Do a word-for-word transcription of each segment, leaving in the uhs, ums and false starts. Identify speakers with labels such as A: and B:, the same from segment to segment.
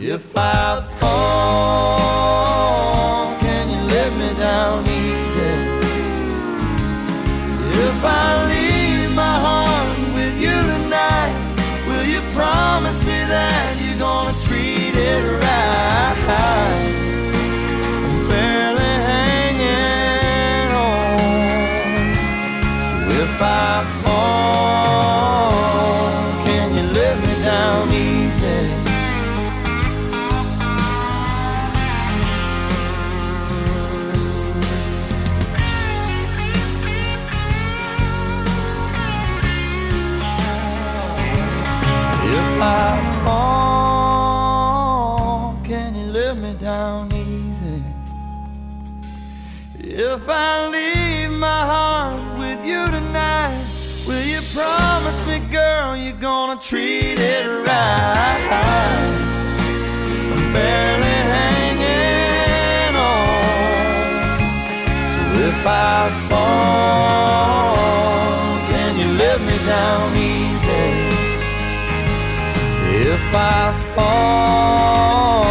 A: If I fall, can you let me down easy? If I leave my heart with you tonight, will you promise me that you're gonna treat it right? I'm barely hanging on. So if I fall, can you let me down easy? If I fall, can you let me down easy? If I leave my heart with you tonight, will you promise me, girl, you're gonna treat it right? I'm barely hanging on. So if I fall, can you let me down easy? If I fall,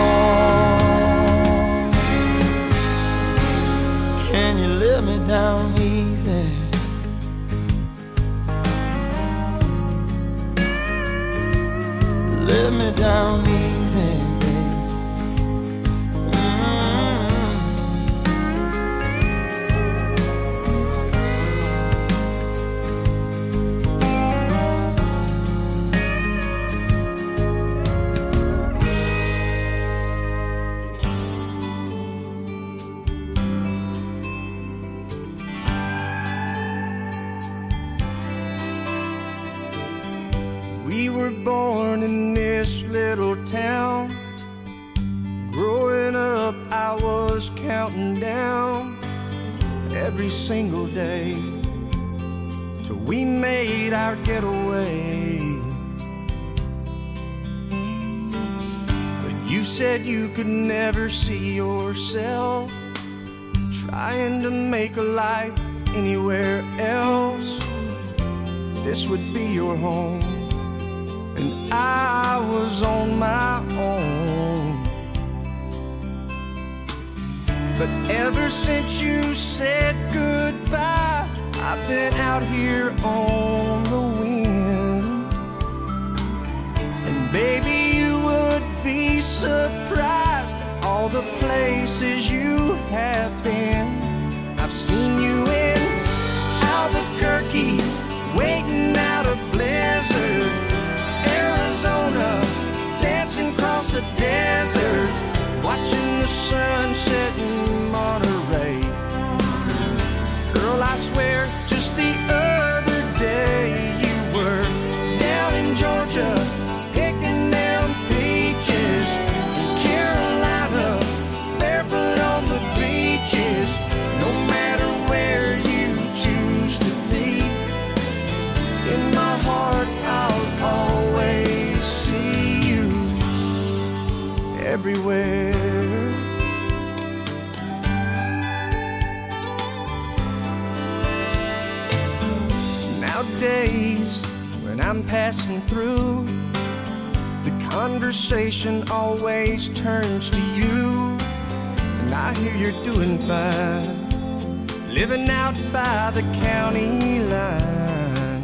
A: can you let me down easy? Let me down easy, babe.
B: We were born in this little town. Growing up, I was counting down every single day till we made our getaway. But you said you could never see yourself trying to make a life anywhere else. This would be your home, and I was on my own. But ever since you said goodbye, I've been out here on the wind. And baby, you would be surprised at all the places you have been. I've seen you in Albuquerque, waiting out a blizzard, Arizona, dancing across the desert, watching the sun set in Monterey. Girl, I swear, just the other day you were down in Georgia, picking down peaches, in Carolina, barefoot on the beaches. No matter where you choose to be, in my heart I'll always see you everywhere. Nowadays, when I'm passing through, the conversation always turns to you. And I hear you're doing fine, living out by the county line.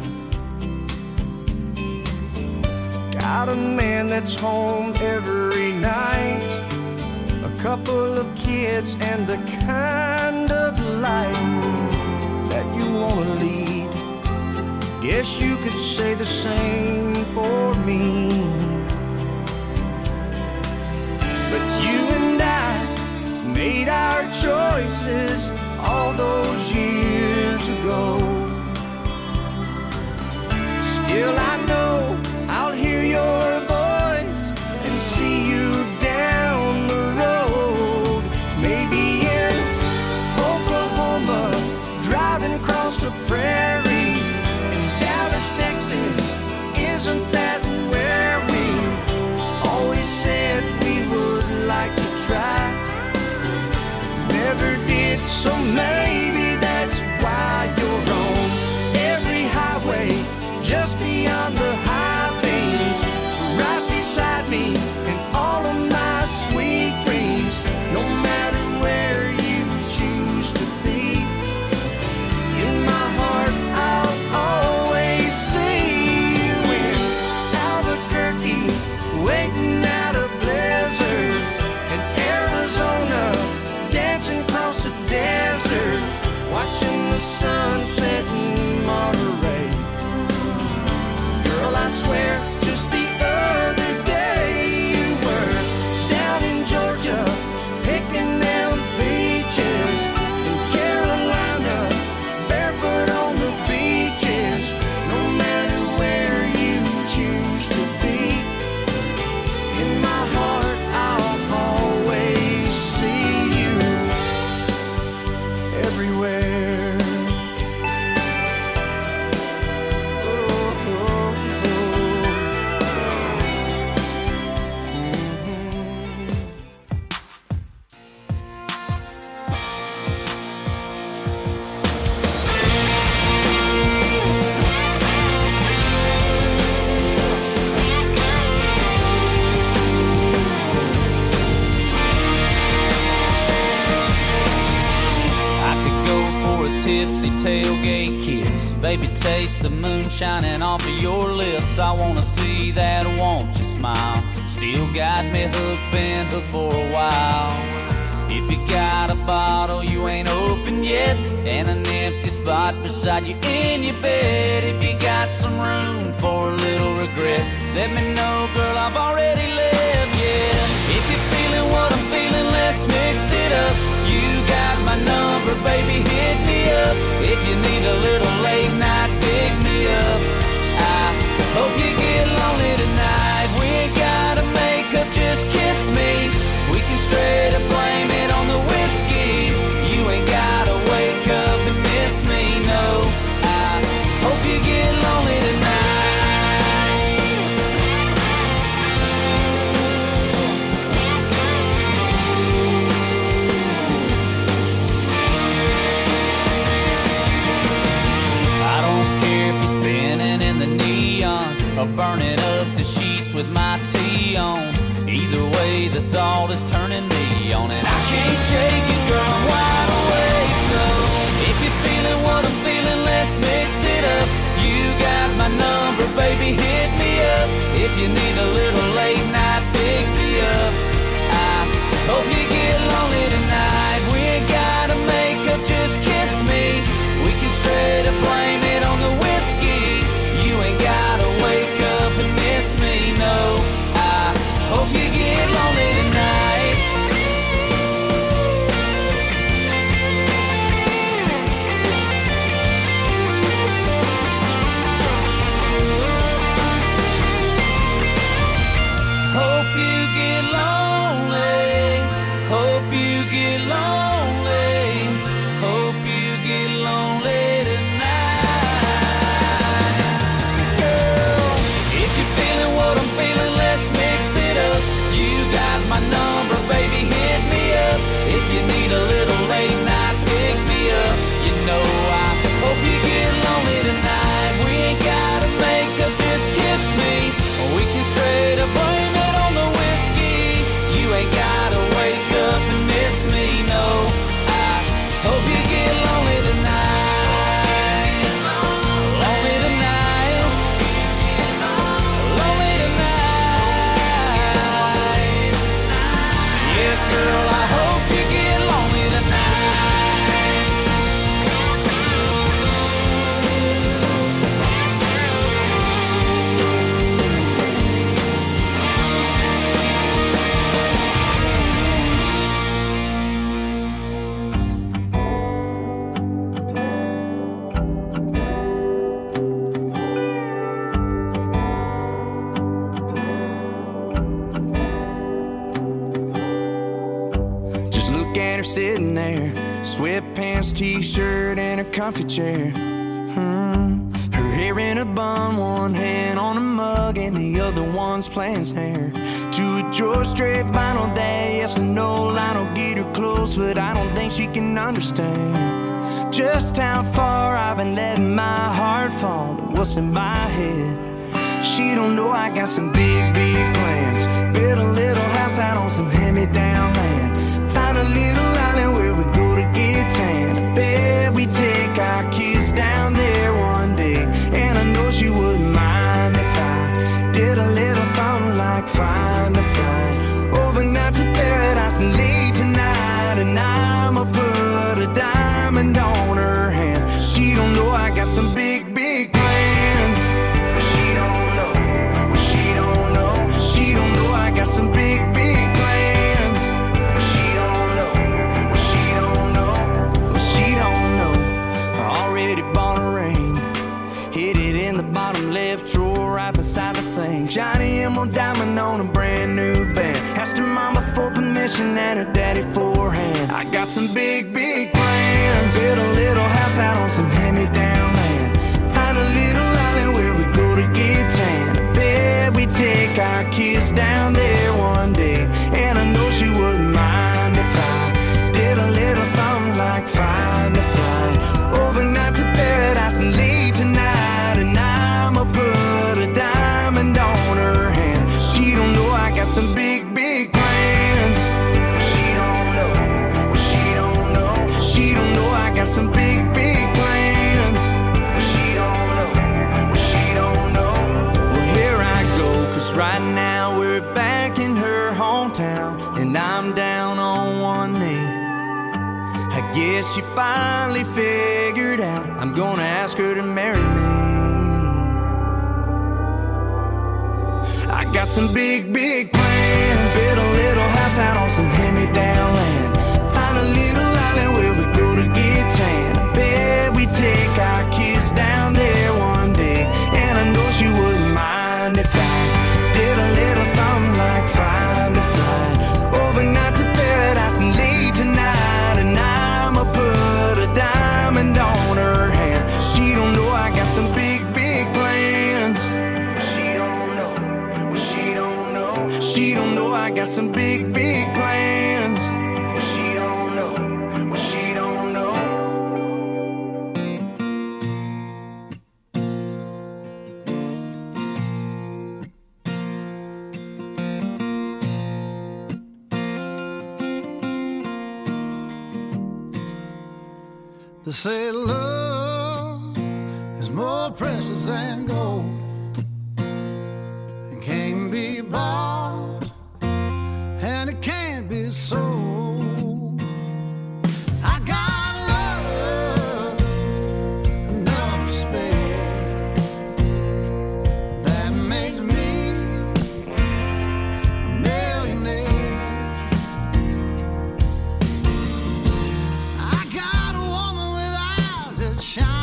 B: Got a man that's home every night, a couple of kids, and the kind of life that you wanna lead. Guess you could say the same for me. But you and I made our choices all those years ago. Still I know I'll hear your voice and see you down the road. Maybe in Oklahoma, driving across the prairie. In Dallas, Texas, isn't that
C: tailgate kiss. Baby, taste the moon shining off of your lips. I wanna see that won't you smile. Still got me hooked, been hooked for a while. If you got a bottle you ain't opened yet, and an empty spot beside you in your bed, if you got some room for a little regret, let me know, girl, I've already left, yeah. If you're feeling what I'm feeling, let's mix it up. You got my number, baby, hit me up. If you need a little late night, pick me up. I hope you get lonely tonight. We ain't gotta make up, just kiss me. We can straight up blame it on the whiskey. You ain't gotta wake up and miss me, no. I hope you get lonely tonight. I don't care if you're spinning in the neon or burning up the sheets with my tea on. Either way, the thought is turning me on, and I can't shake it, girl, I'm wide awake. So if you're feeling what I'm feeling, let's mix it up. You got my number, baby, hit me up. If you need a little late night, pick me up. I hope you get lonely tonight. We ain't gotta make up, just kiss me. We can straight up blame it on the whiskey. You ain't gotta wake up and miss me, no. Hope you get lonely tonight. Hope you get lonely. Hope you get lonely. Hope you get lonely tonight. Girl, if you're feeling what I'm feeling, let's mix it up. You got my number, baby, hit me up. If you need a little late night, pick me up. You know I hope you get lonely tonight. We ain't gotta make up, just kiss me. We can straight up blame it on the whiskey. You ain't gotta wake up and miss me, no. I hope you get lonely tonight. Lonely tonight. Lonely tonight. Yeah, girl, I hope you get lonely tonight.
B: Just look at her sitting there, sweatpants, t-shirt, and a comfy chair. Hmm. Her hair in a bun, one hand on a mug, and the other one's playing snare. To a George Strait vinyl that yes and no, Lionel get her close, but I don't think she can understand just how far I've been letting my heart fall to what's in my head. She don't know I got some big, big plans. Build a little house out on some hand-me-down land. Find a little island where we go to get tan. I bet we take our kids down there one day, and I know she wouldn't mind if I did a little something like find a flight overnight to paradise and leave tonight. And I'ma put a diamond on her hand. She don't know I got some big, big plans. She don't know. She don't know. She don't know I got some big, big plans. She don't know. She don't know. She don't know. I already bought a ring. Hid it in the bottom left drawer right beside the sink. Johnny Emerald diamond on a brand new band. Asked her mama for permission and her daddy for a hand. I got some big, big plans. Build a little house out on some hand-me-down land. Find a little island where we go to get tan. I bet we take our kids down there one day, and I know she wouldn't mind if I did a little something like find a flight overnight to paradise and leave tonight. And I'ma put a diamond on her hand. She don't know I got some big, big plans. She don't know. She don't know. She don't know I got some big, big plans.
A: Right now we're back in her hometown, and I'm down on one knee. I guess she finally figured out I'm gonna ask her to marry me. I got some big, big plans. Build a little house out on some hand-me-down land. Find a little island where we go to get tan. I bet we take our kids down there one day, and I know she wouldn't mind if I did a little something like flying to fly overnight to paradise and leave tonight. And I'ma put a diamond on her hand. She don't know I got some big, big plans. She don't know. Well, she don't know. She don't know I got some big, big plans. She don't know. Well, she don't know.
D: They say love is more precious than gold. It can't be bought and it can't be sold. I got love enough to spare. That makes me a millionaire. I got a woman with eyes that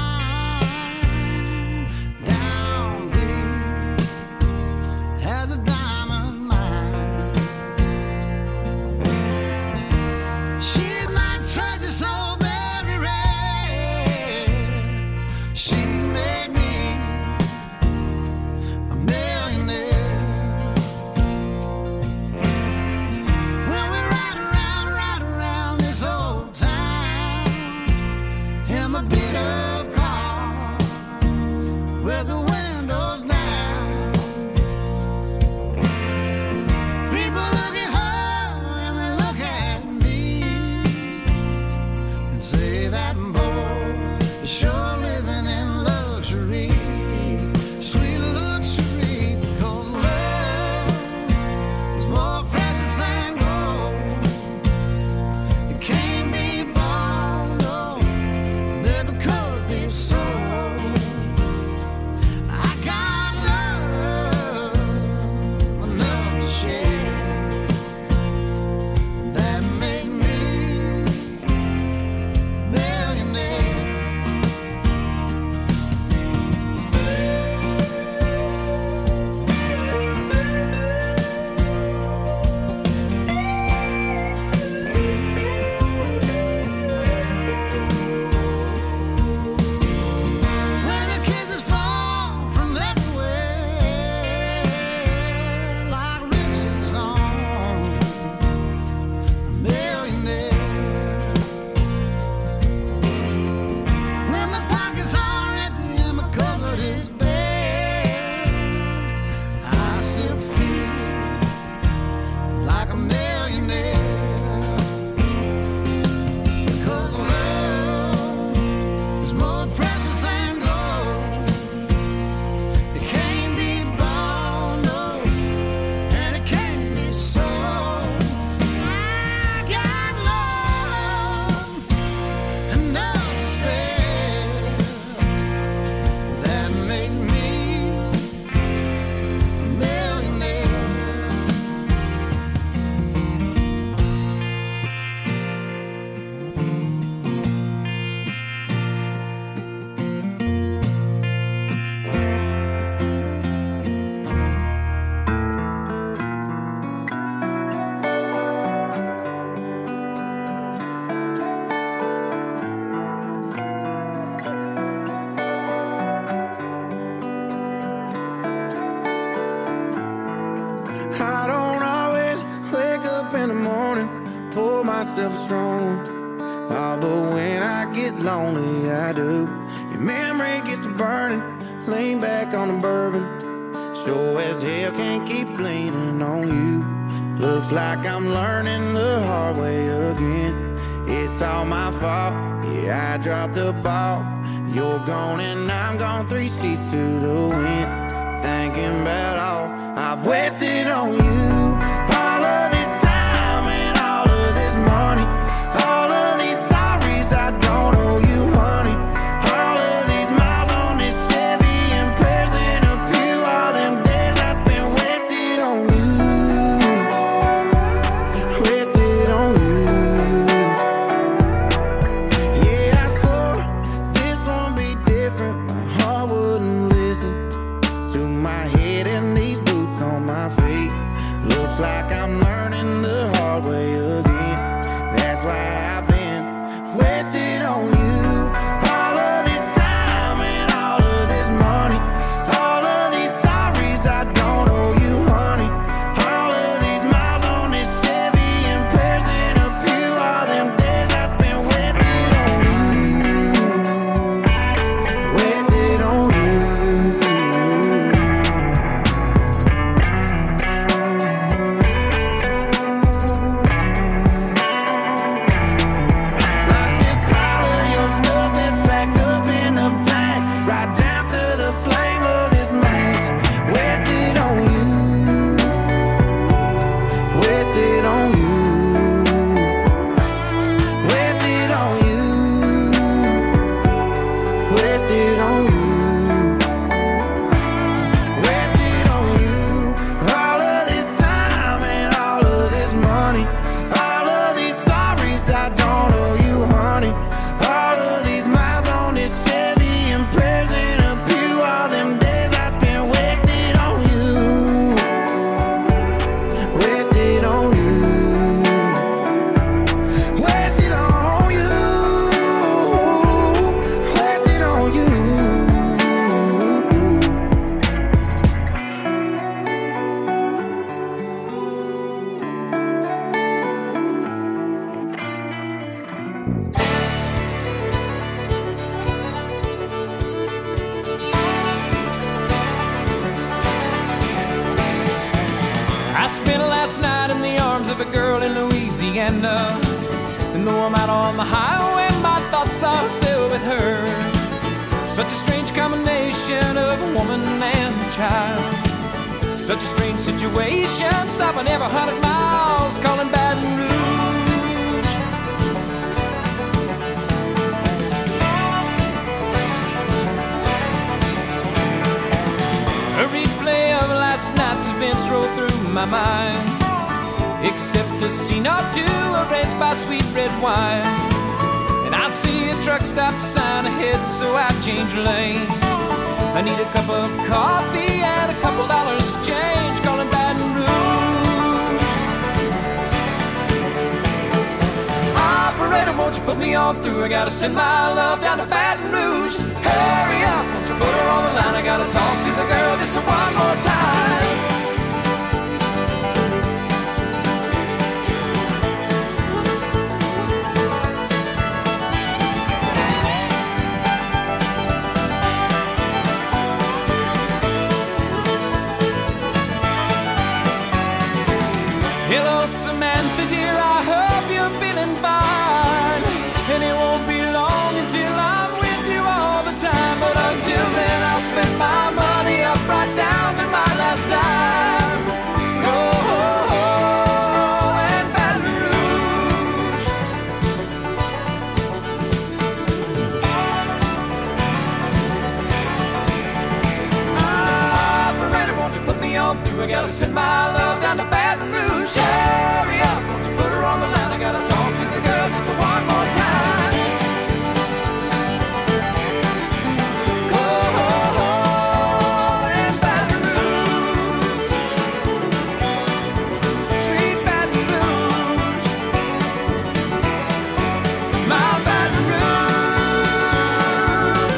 D: shine down deep as a diamond mine. She's my treasure, so very rare. She made me a millionaire. When we ride around, ride around this old town in my beat up car with the windows down, people look at her and they look at me and say that boy is sure living in luxury, sweet luxury, because love is more precious than gold. It can't be bought, no, never could be sold. I got love enough to share. That make me a millionaire. When the kisses fall from everywhere like riches on a millionaire. When my pockets are empty and my cupboard is bare, I still feel like a millionaire. Because love is more precious than gold. It can't be bought, no, and it can't be sold. I got love enough to spare. That makes me a millionaire.
A: I don't always wake up in the morning, pour myself a strong. Oh, but when I get lonely, I do. Your memory gets to burning, lean back on the bourbon. Sure as hell can't keep leaning on you. Looks like I'm learning the hard way again. It's all my fault, yeah, I dropped the ball. You're gone and I'm gone, three seats to the wind. Thinking about all
D: I've wasted on you all of this time and all of this money, all of these sorries I don't owe you, honey, all of these miles on this Chevy and prayers in a pew, all them days I spent wasted on you, wasted on you. Yeah, I swore this won't be different, my heart wouldn't listen to my head and these boots on my feet. Looks like I'm learning the hard way again. That's why I've been wasted on you. All of this time and all of this money, all of these sorries I don't owe you, honey, all of these miles on this Chevy and prayers in a pew, all them days I spent wasted on you, wasted on you. Like this pile of your stuff that's packed up in the back, right down to the flame of this match. Wasted on you, wasted on you, wasted on you, wasted on you, wasted on you. All of this time and all of this money, all of these sorries I don't owe you, honey, all of these miles on this Chevy and prayers in a pew, all them days I spent wasted on you, wasted on you, wasted on you, wasted on you.
B: I spent last night in the arms of a girl in Louisiana, and though I'm out on the highway, my thoughts are still with her. Such a strange combination of a woman and a child, such a strange situation, stopping every hundred miles, calling Baton Rouge. A replay of last night's events roll through my mind, except a scene or two erased by sweet red wine. And I see a truck stop sign ahead, so I change lane. I need a cup of coffee and a couple dollars change, calling Baton Rouge. Operator, won't you put me on through? I gotta send my love down to Baton Rouge. Hurry up, won't you put her on the line? I gotta talk to the girl just one more time. Hello, Samantha, dear, I hope you're feeling fine. And it won't be long until I'm with you all the time. But until then, I'll spend my money up right down to my last dime. Go and Baton Rouge. Operator, won't you put me on through? I gotta send my love down to Baton Rouge. Hurry up, won't you put her on the line? I gotta talk to the girl just one more time. Go and Baton Rouge, sweet Baton Rouge, my Baton Rouge,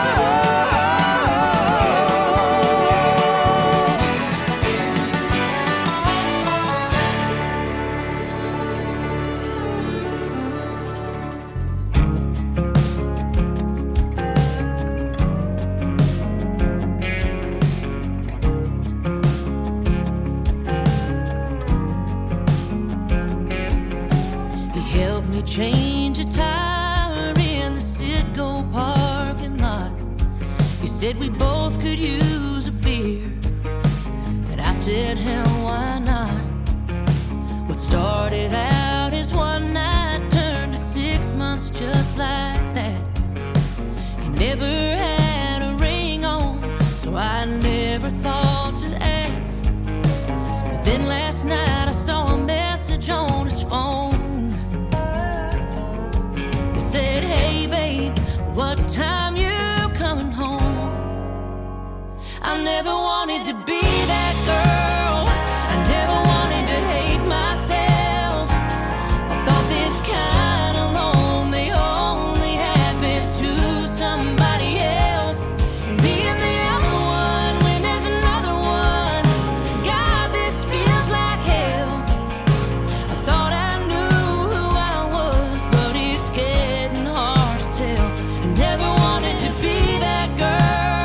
E: change a tire in the Citgo parking lot. You said we both could use a beer, but I said, hell, why not? What started out as one night turned to six months just like that. He never had a ring on, so I never thought to ask. But then last night I saw a message on his phone. It said, hey babe, what time you coming home? I never wanted to be that girl. I never wanted to hate myself. I thought this kind of lonely only happens to somebody else. And being the other one when there's another one, God, this feels like hell. I thought I knew who I was, but it's getting hard to tell. I never wanted to be that girl.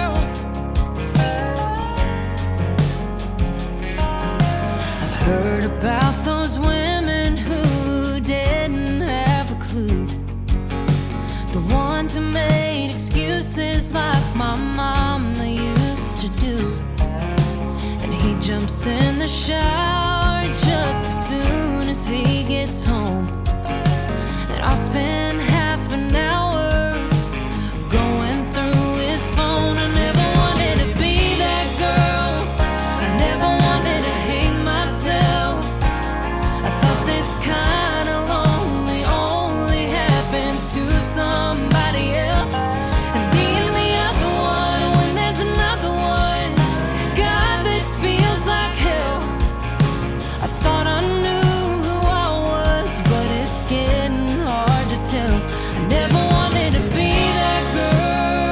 E: Heard about those women who didn't have a clue, the ones who made excuses like my mama used to do. And he jumps in the shower just as soon as he gets home, and I'll spend half an hour going through his phone. I never wanted to be that girl. I never wanted to hate myself. I thought this kind of lonely only happens to somebody else. And being the other one when there's another one, God, this feels like hell. I thought I knew who I was, but it's getting hard to tell. I never wanted to be that girl.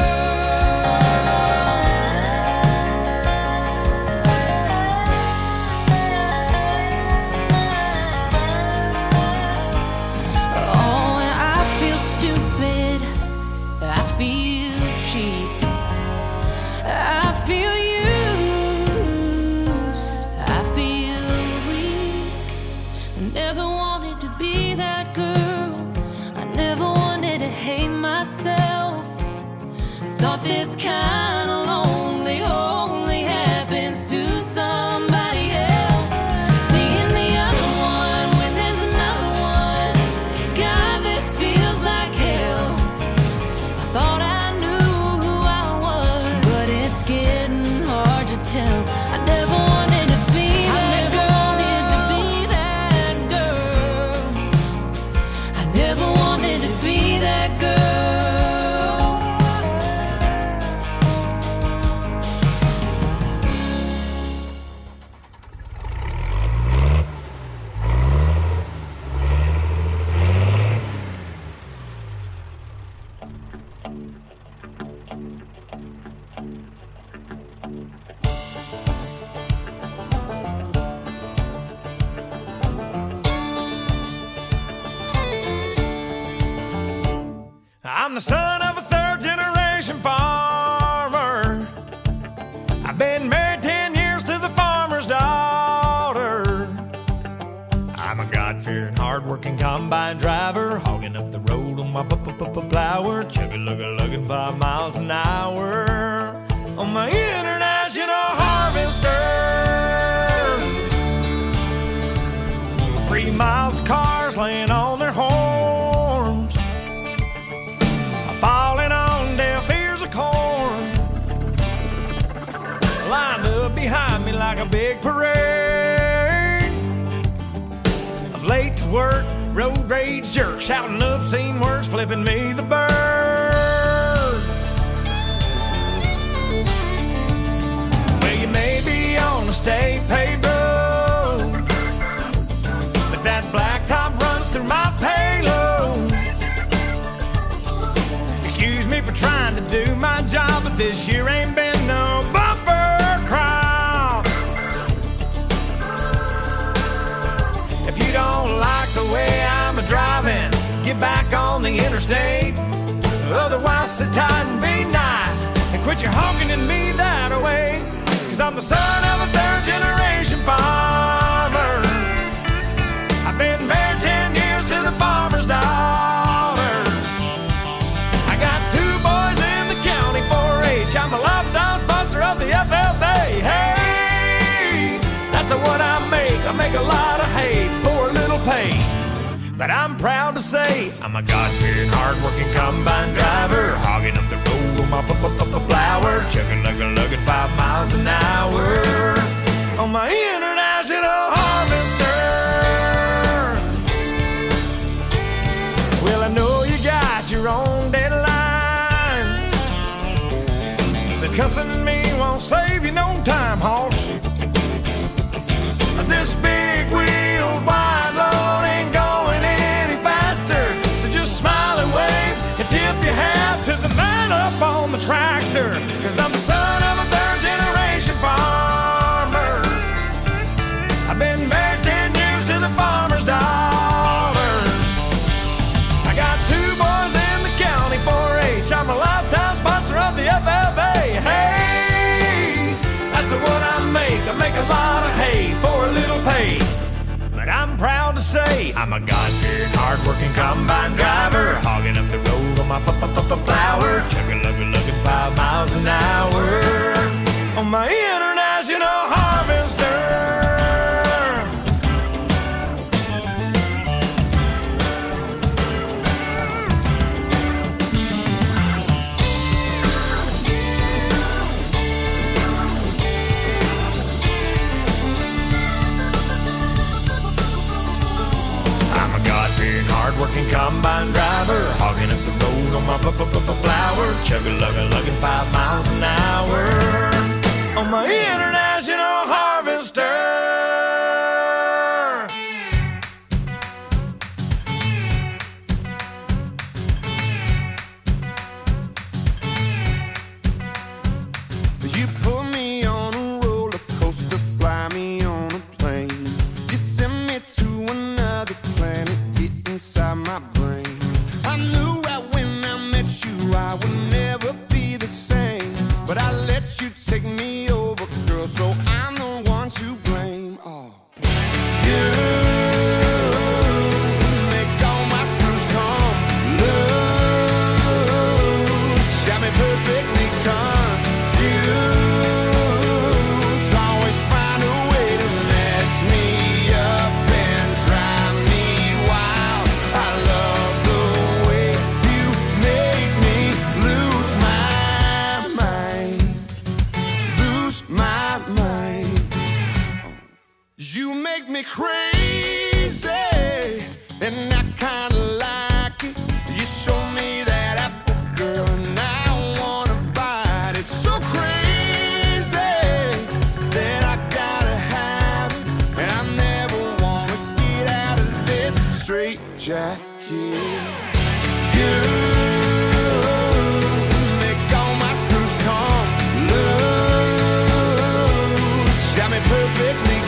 E: Oh, and I feel stupid. I feel cheap. I feel used. I feel weak. I never wanted to be that girl. I never wanted to hate myself. I thought this kind of lonely only happens to somebody else. Being the other one when there's another one, God, this feels like hell. I thought I knew who I was, but it's getting hard to tell. I never wanted to be that girl. To be that girl. I never wanted to be that girl.
B: I'm the son of a third generation farmer. I've been married ten years to the farmer's daughter. I'm a God-fearing, hard-working combine driver, hogging up the road on my plower, chugga-lugga-lugging five miles an hour on my international harvester. Three miles of cars laying on their horns, falling on deaf ears of corn, lined up behind me like a big parade of late to work, road rage jerks, shouting obscene words, flipping me the bird. Well, you may be on a state paved road, but that blacktop runs through my payload. Excuse me for trying to do my job, but this year ain't been no bumper crop. If you don't like the way I'm a-driving, get back on the interstate. Otherwise, sit tight and be nice and quit your honking at me that way. Cause I'm the son of a third generation farmer. I've been married ten years to the farmer's daughter. I got two boys in the county four H. I'm a lifetime sponsor of the F F A. Hey,
A: make, I make a lot of hay for a little pay. But I'm proud to say I'm a God-fearing, hard-working combine driver, hogging up the road on my plower, chugging, lugging, lugging five miles an hour on my international harvester. Well, I know you got your own deadlines, but cussing at me won't save you no time, hoss. This big wheel wide load ain't going any faster, so just smile and wave and tip your hat to the man up on the tractor, 'cause I'm the son of a third generation farmer. I've been married ten years to the farmer's daughter. I got two boys in the county four H. I'm a lifetime sponsor of the F F A. Hey, that's what I make. I make a lot of hay for a little pay. But I'm proud to say I'm a God-fearing, hard-working combine driver, hogging up the road on my plower, chugging, lugging, lugging five miles an hour on my international harvester. Hard-working combine driver, hogging up the road on my plower, chugging, lugging, lugging five miles an hour on my international harvester.
F: You put me on a roller coaster, fly me on a plane. You send me to another planet, inside my brain. I knew right when I met you I would never be the same, but I let you take me over, girl, so I'm the one to blame. Oh, you make all my screws come loose, got me perfectly confused, always find a way to mess me up and drive me wild. I love the way you make me lose my mind, lose my mind. You make me crazy, and I kinda like it. You show me that apple, girl, and I wanna bite it. So crazy that I gotta have it, and I never wanna get out of this straight jacket. You make all my screws come loose, got me perfectly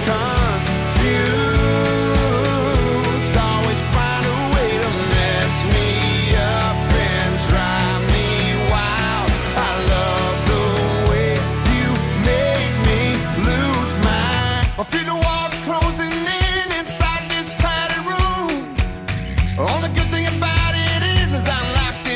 F: confused, always find a way to mess me up and drive me wild. I love the way you make me lose my. I feel the walls closing in inside this padded room. Only good thing about it is, is I'm locked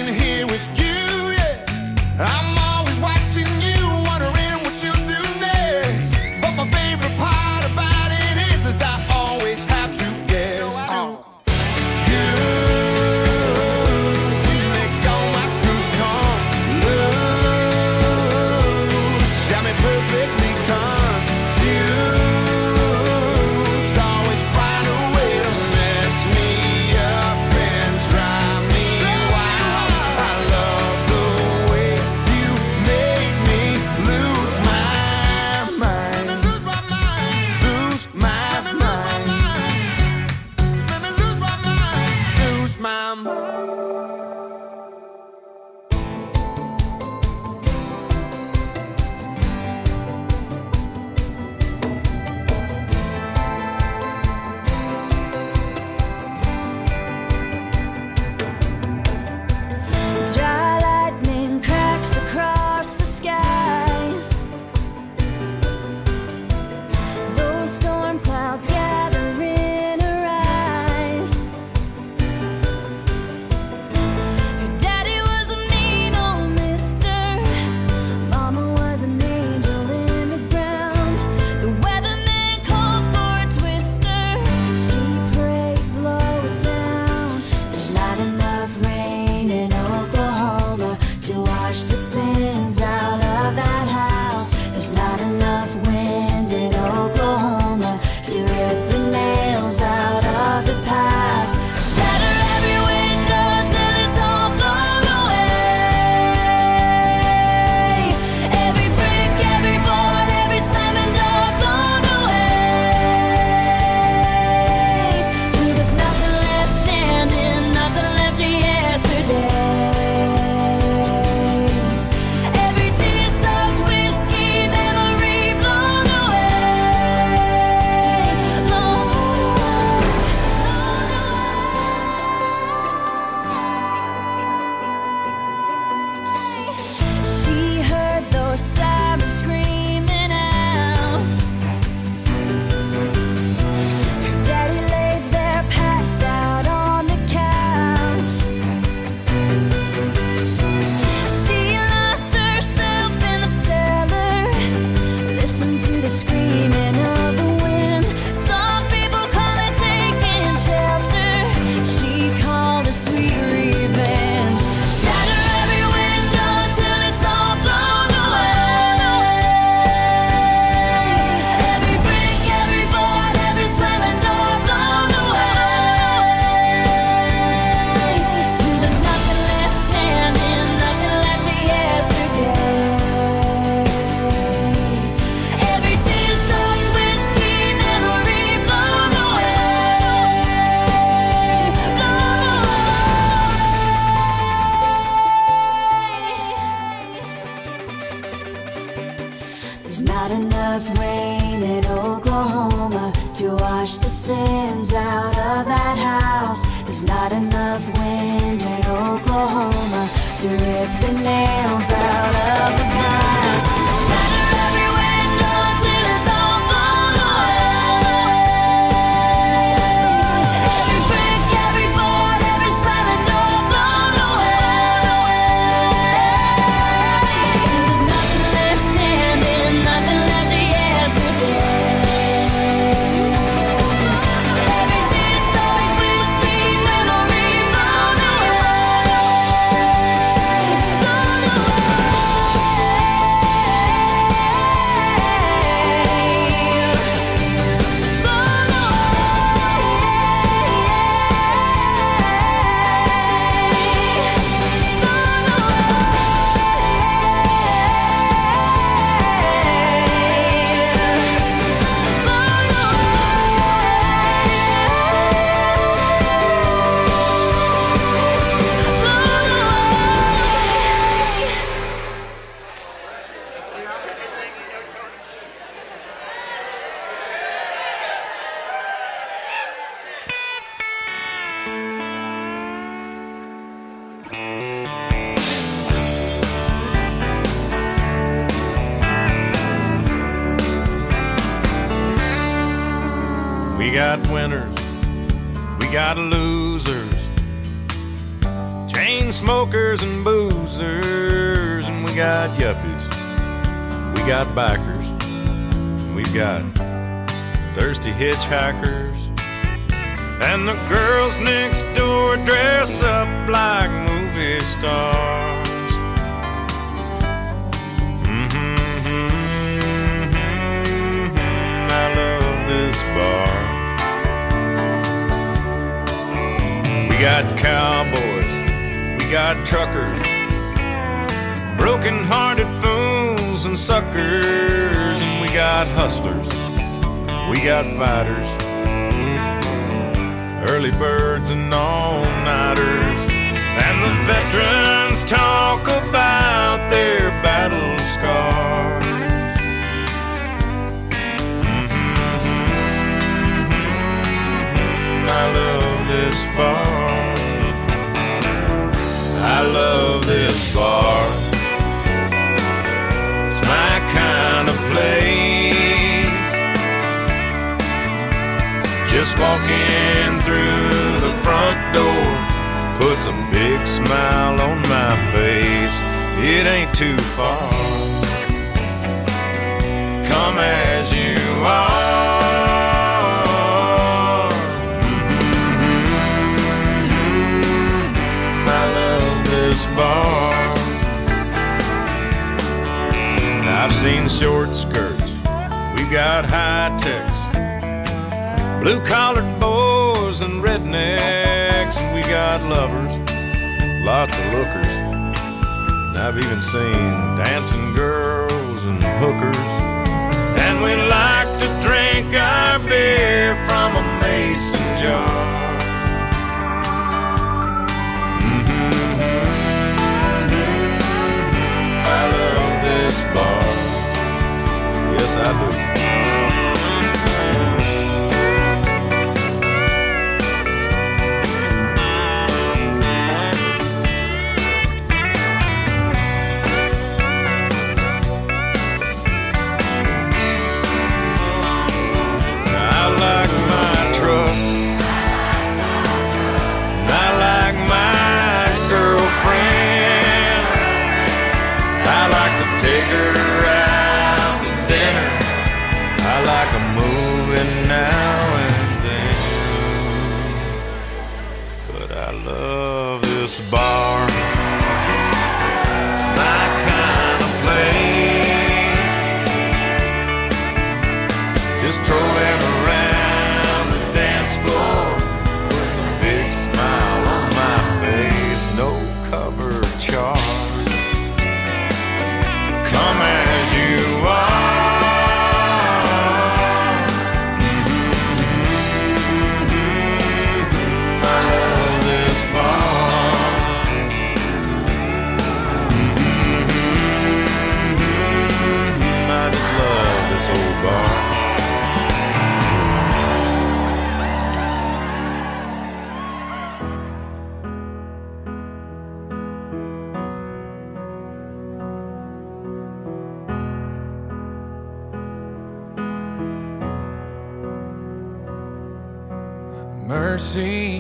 G: wash the sins out of that house. There's not enough wind at Oklahoma to rip the nails out of the past. Shatter every window till it's all blown away. Every brick, every board, every slamming door blown away. Till there's nothing left standing, nothing left of yesterday. Every tear soaked with sweet memory blown away, blown
B: We got winners, we got losers, chain smokers and boozers, and we got yuppies, we got bikers, we've got thirsty hitchhikers, and the girls next door dress up like movie stars. Mm-hmm, mm-hmm, I love this bar. We got cowboys, we got truckers, broken-hearted fools and suckers, and we got hustlers, we got fighters, early birds and all-nighters, and the veterans talk about their battle scars. Mm-hmm, I love this bar. I love this bar. It's my kind of place. Just walking through the front door puts a big smile on my face. It ain't too far. Come as you are. Bar. I've seen short skirts, we've got high techs, blue-collared boys and rednecks, and we got lovers, lots of lookers. And I've even seen dancing girls and hookers, and we like to drink our beer from a mason jar. Bar. Yes, I do. I like my truck, and I like my girlfriend. I like to take her out to dinner. I like a movie now and then. But I love this bar. It's my kind of place. Just strolling around the dance floor puts a big smile on my face. No cover charge. Come as you are. Mm-hmm. I love this bar. Mm-hmm. I just love this old bar. Mercy,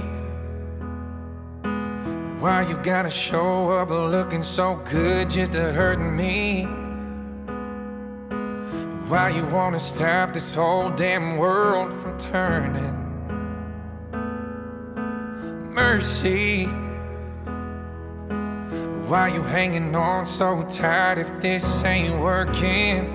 B: why you gotta show up looking so good just to hurt me? Why you wanna stop this whole damn world from turning? Mercy, why you hanging on so tight if this ain't working?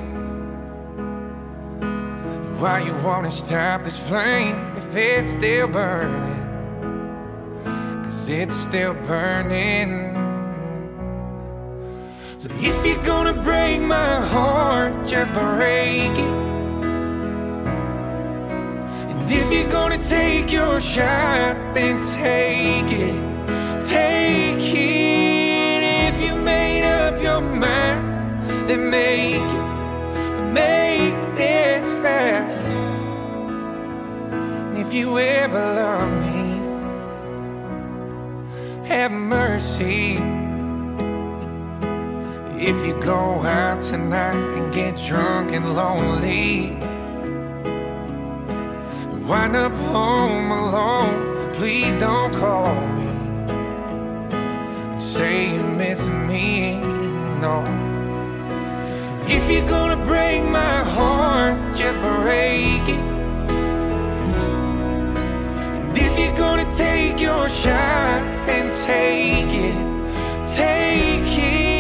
B: Why you wanna stop this flame if it's still burning? Cause it's still burning. So if you're gonna break my heart, just break it. And if you're gonna take your shot, then take it. Take it. If you made up your mind, then make it. But make this fast. And if you ever love me, have mercy. If you go out tonight and get drunk and lonely, wind up home alone, please don't call me and say you miss me, no. If you're gonna break my heart, just break it. And if you're gonna take your shot, then take it, take it.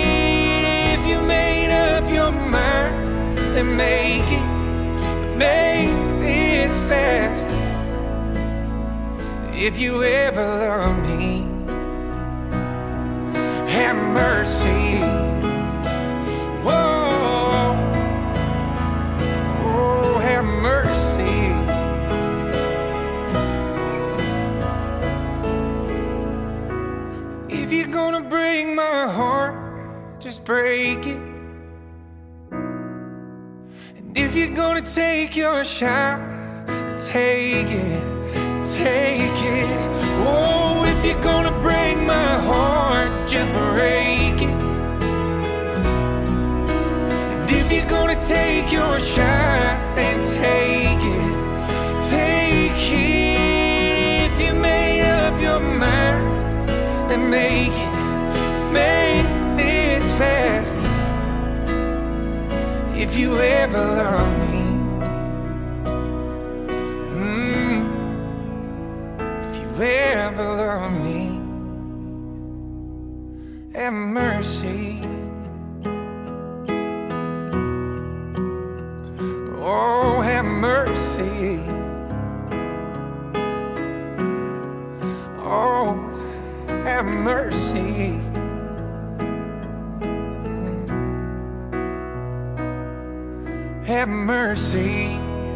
B: Your mind, then make it, make this fast. If you ever love me, have mercy. Whoa, oh, have mercy. If you're gonna break my heart, just break it. If you're gonna take your shot, take it, take it. Oh, if you're gonna break my heart, just break it. And if you're gonna take your shot, then take it, take it. If you made up your mind, then make it, make this fast. If you ever love me, mm, if you ever love me, have mercy. Oh, have mercy. Oh, have mercy. Have mercy.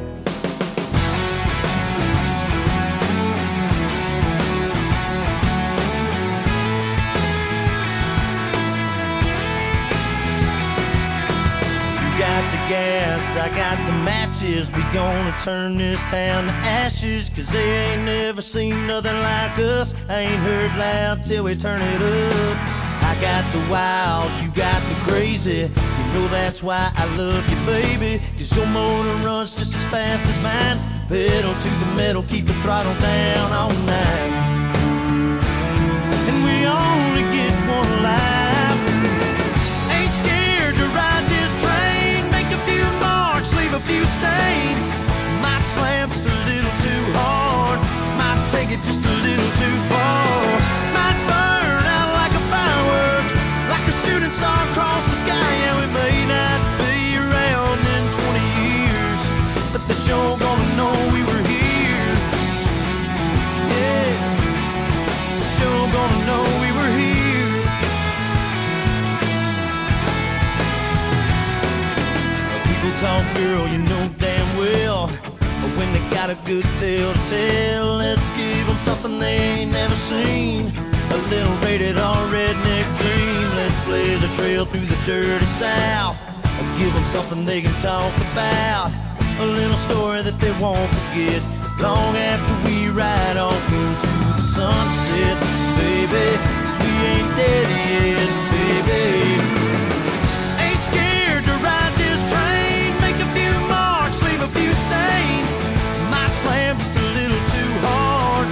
H: You got the gas, I got the matches. We gonna turn this town to ashes. Cause they ain't never seen nothing like us. I ain't heard loud till we turn it up. I got the wild, you got the crazy. You know that's why I love you, baby. Cause your motor runs just as fast as mine. Pedal to the metal, keep the throttle down all night. And we only get one life. Ain't scared to ride this train. Make a few marks, leave a few stains. Might slam just a little too hard. Might take it just a little too far. Might burn out like a firework, like a shooting star across the sky. Yeah, we may not be around in twenty years, but the show gonna know we were here. Yeah, the show gonna know we were here. People talk, girl, you know damn well, but when they got a good tale to tell, let's give them something they ain't never seen. A little rated R redneck dream. Let's blaze a trail through the dirty South. I'll give them something they can talk about. A little story that they won't forget long after we ride off into the sunset, baby. Cause we ain't dead yet, baby. Ain't scared to ride this train. Make a few marks, leave a few stains. Might slam just a little too hard.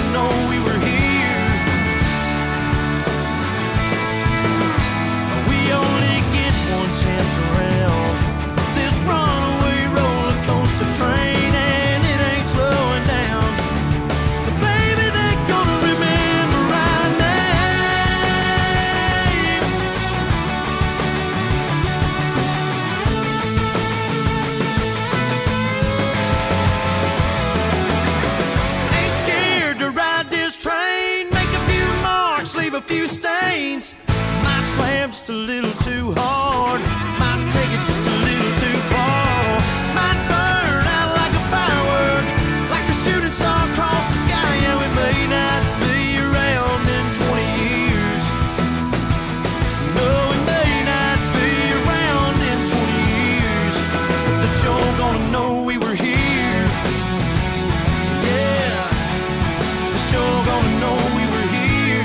H: gonna know we were here. We only get one chance around this runaway roller coaster train, and it ain't slowing down. So baby, they're gonna remember our name. Ain't scared to ride this train, make a few marks, leave a few stains. Might slam just a little too hard, might take it just a little too far. Might burn out like a firework, like a shooting star across the sky. Yeah, we may not be around in twenty years. No, we may not be around in twenty years, but they're sure gonna know we were here. Yeah, they're sure gonna know we were here.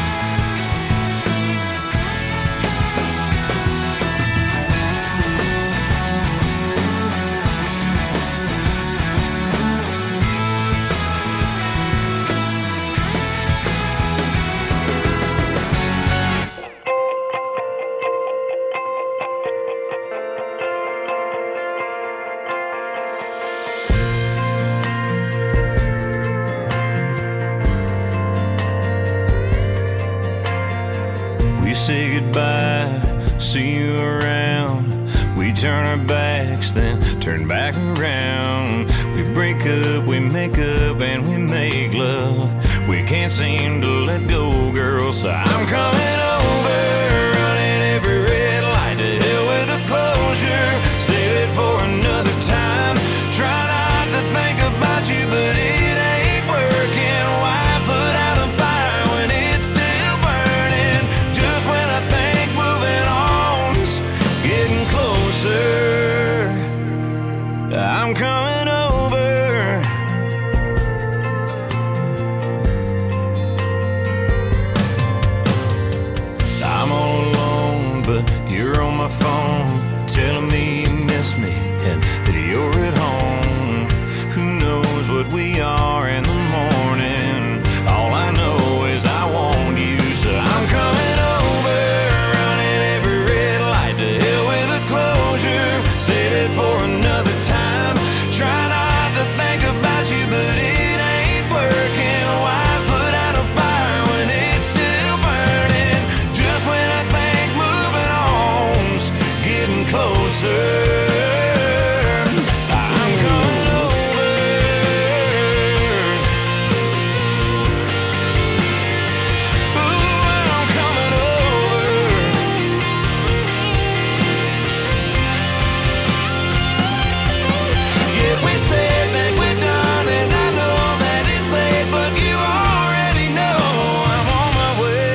H: We say goodbye, see you around. We turn our backs, then turn back around. We break up, we make up, and we make love. We can't seem to let go, girl, so I'm coming over, running every red light to hell with a closure. Save it for another time. Try not to think about you, but it ain't working. Why put out a fire when it's still burning? Just when I think moving on's getting closer, I'm coming over. I'm all alone, but you're on my phone, telling me you miss me and that you're at home. Who knows what we are in the morning? All I know is I want you, so I'm coming over, running every red light to hell with a closure. Save it for another time. Try not to think about you, but it ain't working. Why put out a fire when it's still burning? Just when I think moving on's getting closer, I'm coming over. Ooh, I'm coming over. Yeah, we said that we're done, and I know that it's late, but you already know I'm on my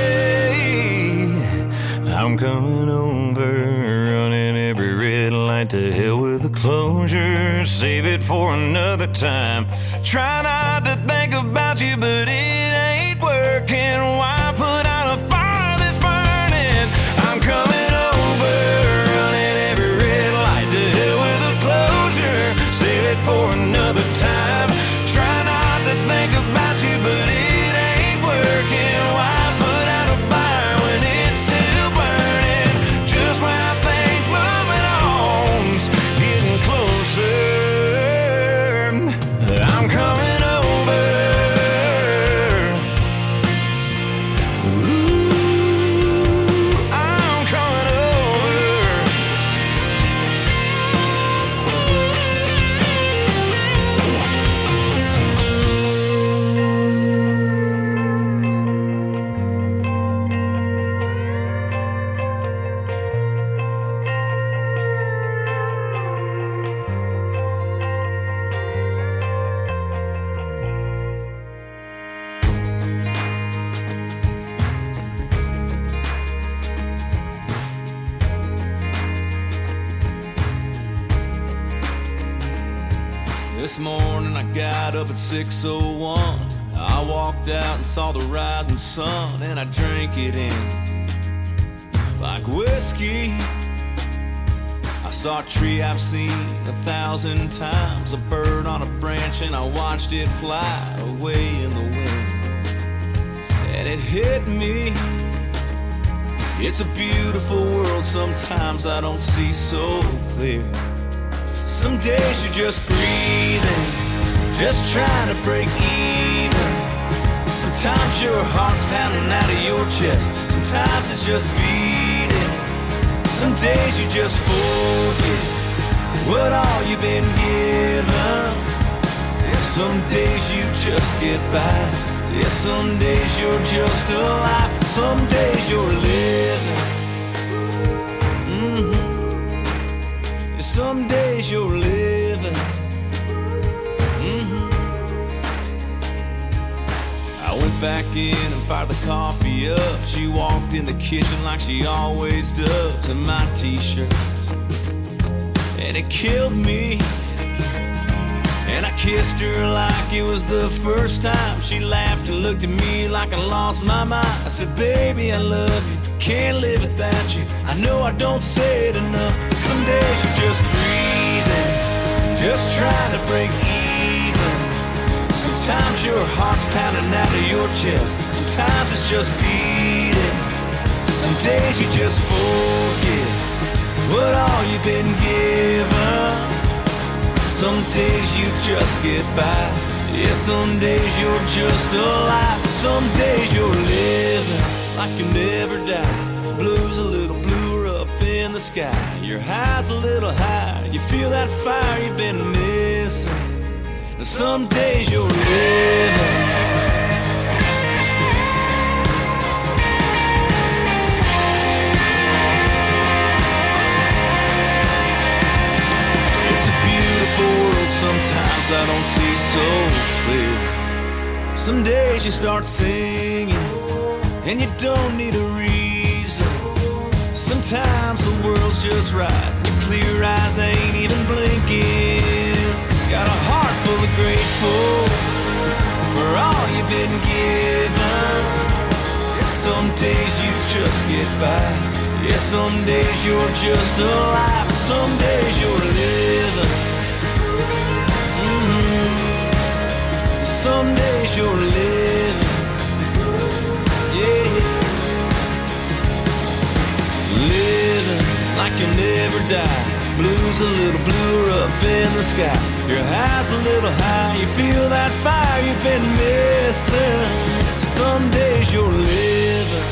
H: way. I'm coming over, running every red light to hell with a closure. Save it for another time. Try not to think about you, but it ain't working. Why put out a fire that's burning? I'm coming over, running every red light to hell with a closure. Save it for another time. Try not to think about you, but it ain't working. Why put out a fire when it's still burning? Just when I think moving on's getting closer, I'm coming over. Ooh, I'm coming over.
C: This morning I got up at six oh one. I walked out and saw the rising sun, and I drank it in like whiskey. I saw a tree I've seen a thousand times, a bird on a branch, and I watched it fly away in the wind.
A: hit me. It's a beautiful world, sometimes I don't see so clear. Some days you're just breathing, just trying to break even. Sometimes your heart's pounding out of your chest, sometimes it's just beating. Some days you just forget what all you've been given. Some days you just get by. Yeah, some days you're just alive. Some days you're living. Mm-hmm. Yeah, some days you're living. Mm-hmm. I went back in and fired the coffee up. She walked in the kitchen like she always does, in my t-shirt, and it killed me. And I kissed her like it was the first time. She laughed and looked at me like I lost my mind. I said, baby, I love you, can't live without you. I know I don't say it enough, but some days you're just breathing, just trying to break even. Sometimes your heart's pounding out of your chest, sometimes it's just beating. Some days you just forget what all you've been given. Some days you just get by. Yeah, some days you're just alive. Some days you're living like you never die. Blue's a little bluer up in the sky. Your high's a little higher. You feel that fire you've been missing. And some days you're living. World, sometimes I don't see so clear. Some days you start singing and you don't need a reason. Sometimes the world's just right, your clear eyes ain't even blinking. Got a heart full of grateful for all you've been given. Some days you just get by. Yeah, some days you're just alive. Some days you're living. Some days you're living, yeah. Living like you never die. Blue's a little bluer up in the sky. Your high's a little high. You feel that fire you've been missing. Some days you're living.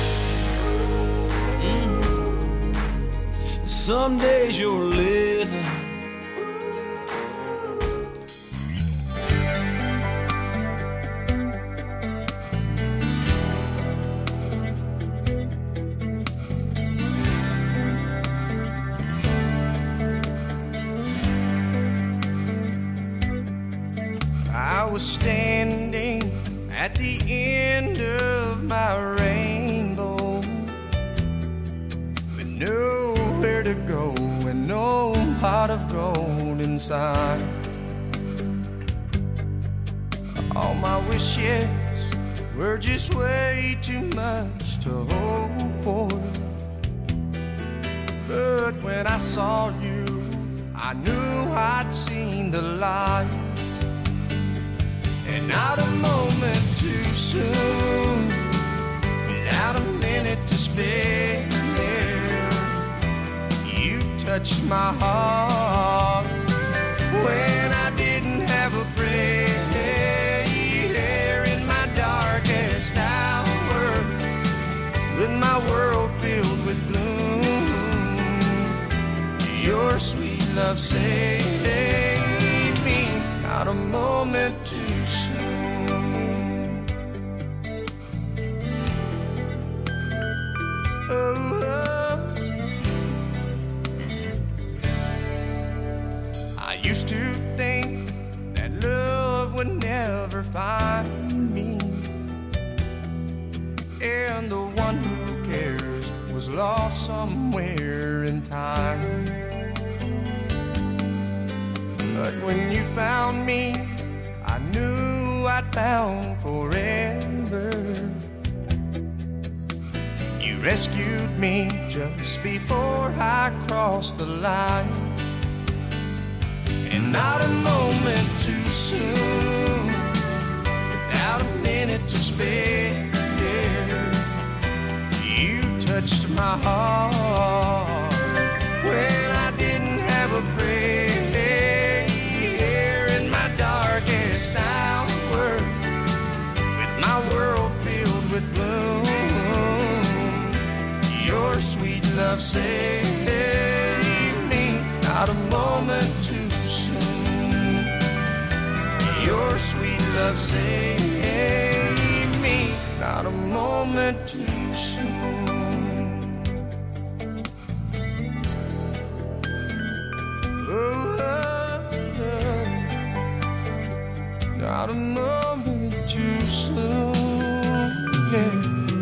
A: Mm-hmm. Some days you're living.
B: I was standing at the end of my rainbow with nowhere to go and no pot of gold inside. All my wishes were just way too much to hope for. But when I saw you, I knew I'd seen the light. And not a moment too soon, without a minute to spare, you touched my heart when I didn't have a prayer. In my darkest hour, with my world filled with gloom, your sweet love saved me. Not a moment too soon. Oh, oh. I used to think that love would never find me, and the one who cares was lost somewhere in time. But when you found me, I knew I'd found forever. You rescued me just before I crossed the line. And not a moment too soon, without a minute to spare. touched my heart when I didn't have a prayer in my darkest hour, with my world filled with gloom. Your sweet love saved me, not a moment too soon. Your sweet love saved me, not a moment too soon. Oh, oh, oh. Not a moment too soon. Yeah.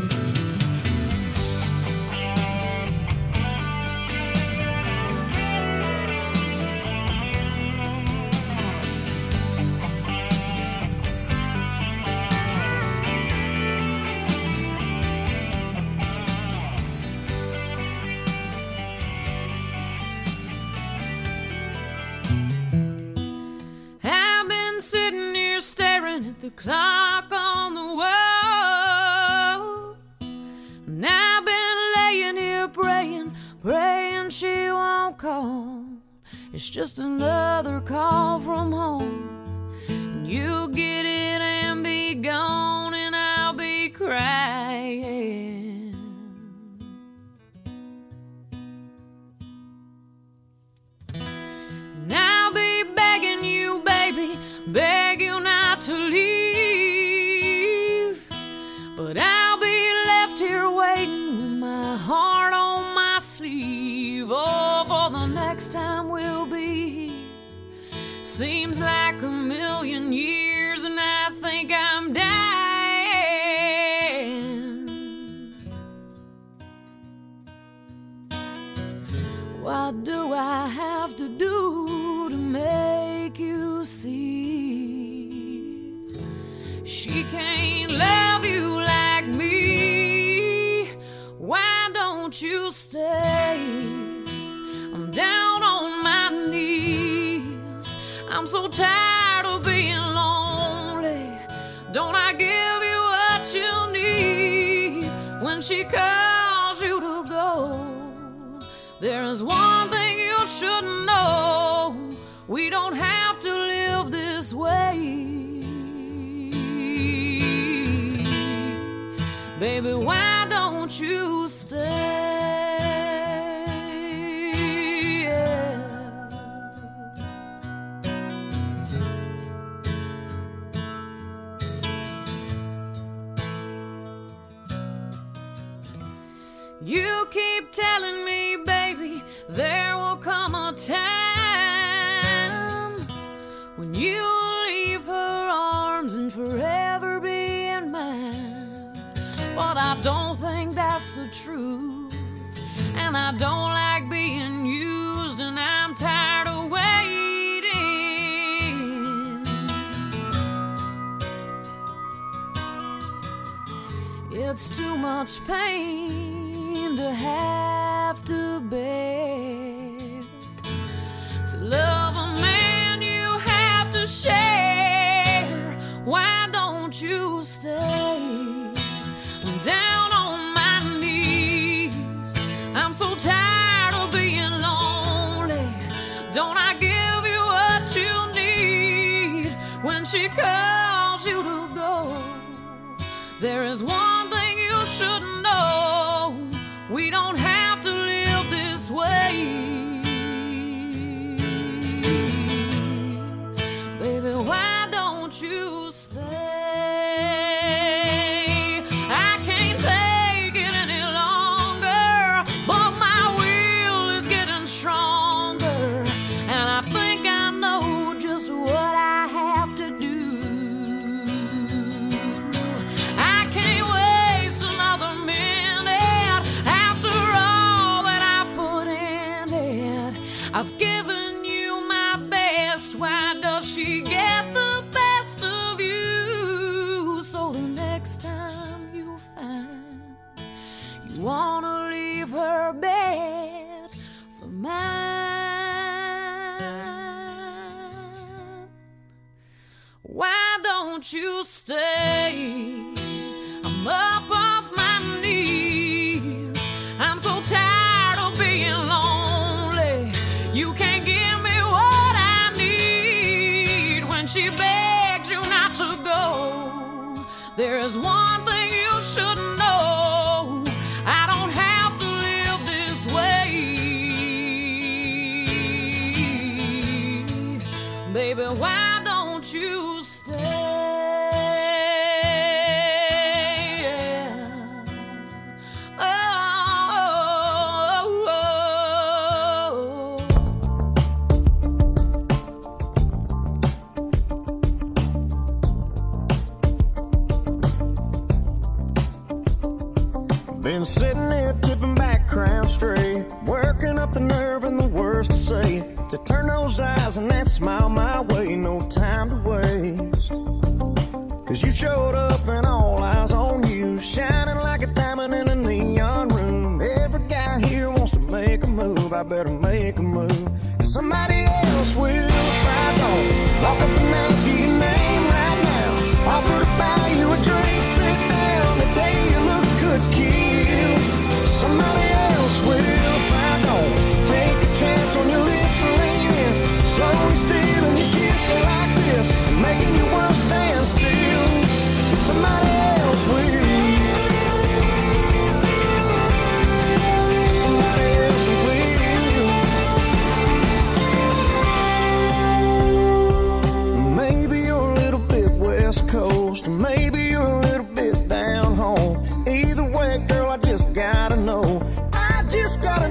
E: The clock on the wall, and I've been laying here praying, praying she won't call. It's just another call from home, and you'll get it and be gone, and I'll be crying. And I'll be begging you, baby, beg you not to leave. But I'll be left here waiting with my heart on my sleeve. Oh, for the next time we'll be here. Seems like a million years, and I think I'm dying. What do I have to do to make you see? She can't love you like me. Why don't you stay? I'm down on my knees. I'm so tired of being lonely. Don't I give you what you need when she calls you to go? There is one thing you should know. We don't have to live this way. Baby, why don't you stay? You keep telling me, baby, there will come a time when you'll leave her arms and forever be in mine. But I don't think that's the truth, and I don't like being used, and I'm tired of waiting. It's too much pain to have to bear. To love a man you have to share. Why don't you stay? I'm down on my knees. I'm so tired of being lonely. Don't I give you what you need when she calls you to go? There is one thing you should know. We don't have to live this way. Baby, why don't you stay? I can't take it any longer, but my will is getting stronger, and I think I know just what I have to do. I can't waste another minute after all that I put in it. I've given you my best. Why does she get the best of you? So the next time you find you wanna leave her bed for mine, why don't you stay? I'm up off my knees.
I: Been sitting there tipping back, crown straight, working up the nerve and the words to say, to turn those eyes and that smile my way. No time to waste, 'cause you showed up and all eyes on you, shining like a diamond in a neon room. Every guy here wants to make a move. I better make a move, 'cause somebody else will if I don't. Walk up and ask you your name right now, offer to buy you a drink, sit down, they tell you your looks could kill. Somebody else will if I don't. Take a chance on your lips and lean in, slowly stealing your kiss like this, making your world stand still. Somebody else will. Somebody else will. Maybe you're a little bit West Coast, maybe you're a little bit down home. Either way, girl, I just gotta know. I just gotta